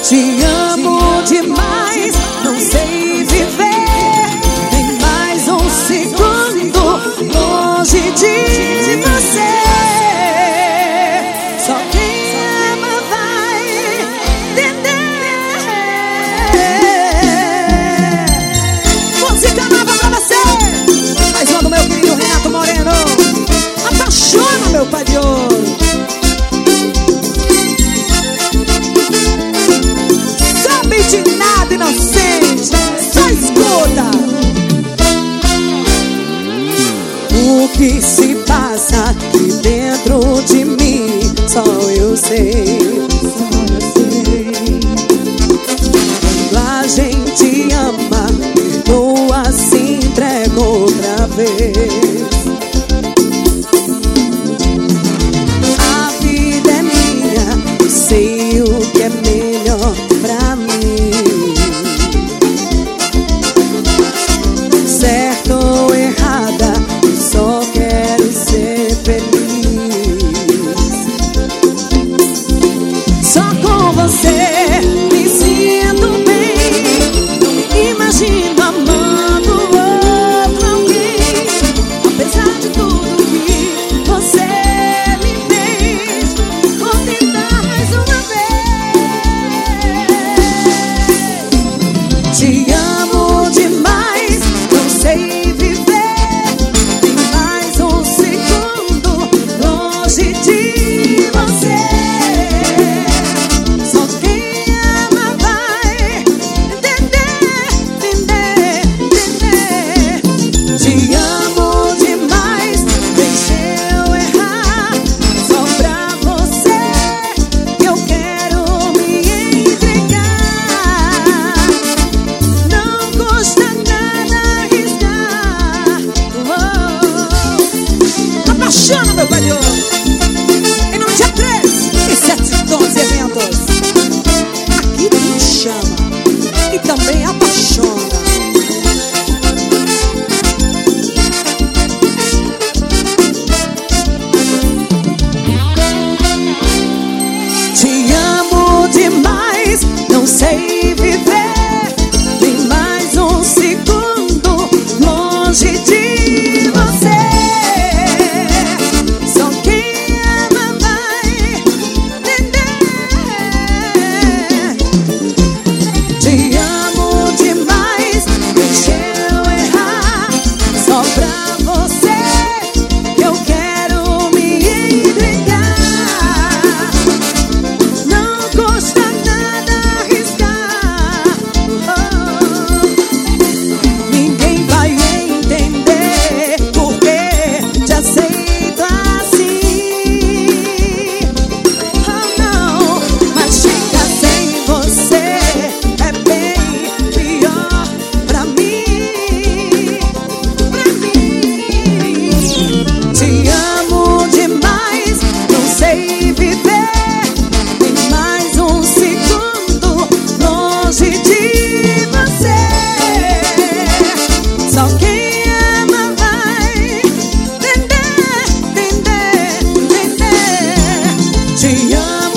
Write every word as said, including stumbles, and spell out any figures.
Te amo demais, não sei viver nem mais um segundo longe de você. Só quem ama vai entender. Música nova pra você, mais uma do meu querido Renato Moreno. Apaixona, meu pai de ouro. De nada, inocente, só escuta. O que se passa aqui dentro de mim, só eu sei. Quando a gente ama, perdoa, se entrega outra vez. A vida é minha, eu sei o que é melhor pra mim. Certo ou errada, eu só quero ser feliz. Só com você me sinto bem. Não me imagino amando outro alguém. Apesar de tudo que você me fez, vou tentar mais uma vez. Te amo demais, não sei viver nem mais um segundo longe de você. Só quem ama vai entender, entender, entender. Te amo demais, deixa eu errar. Só pra você que eu quero me entregar. Não custa nada arriscar. Oh. Apaixona, meu pai de ouro. Em nome dia três e sete, doze eventos. Aqui Deus chama e também apaixona. Te amo demais, não sei viver nem mais um segundo longe de você. Só quem ama vai entender. Te amo demais, deixa eu errar. Só pra você que eu quero me entregar. Não custa nada arriscar. Oh. Ninguém vai entender porque te aceito assim. Oh não, mas ficar sem você é bem pior pra mim, pra mim. Te amo demais, não sei viver nem mais um segundo longe de você. Só quem ama vai entender, entender, entender. Te amo